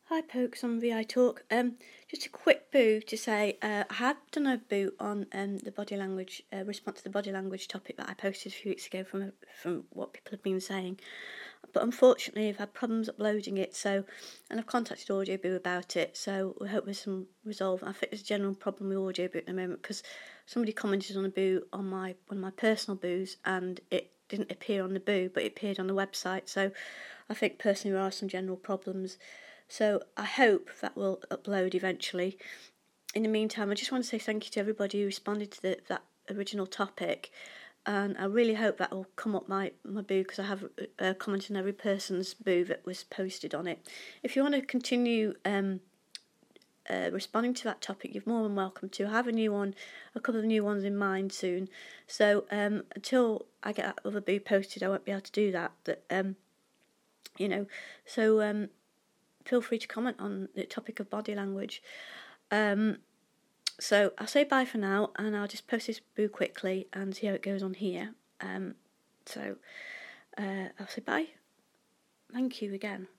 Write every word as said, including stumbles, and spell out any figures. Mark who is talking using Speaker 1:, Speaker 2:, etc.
Speaker 1: Hi Pokes on V I Talk. Um, just a quick boo to say uh, I had done a boo on um the body language uh, response to the body language topic that I posted a few weeks ago from from what people have been saying, but unfortunately I've had problems uploading it. So, and I've contacted Audio Boo about it. So we hope there's some resolve. I think there's a general problem with Audio Boo at the moment because somebody commented on a boo on my one of my personal boos and it didn't appear on the boo, but it appeared on the website. So I think personally there are some general problems. So I hope that will upload eventually. In the meantime, I just want to say thank you to everybody who responded to the, that original topic, and I really hope that will come up my, my boo, because I have a comment on every person's boo that was posted on it. If you want to continue um, uh, responding to that topic, you're more than welcome to. I have a new one, a couple of new ones in mind soon. So um, until I get that other boo posted, I won't be able to do that. That um, you know, so. Um, Feel free to comment on the topic of body language. Um, so I'll say bye for now, and I'll just post this boo quickly and see how it goes on here. Um, so uh, I'll say bye. Thank you again.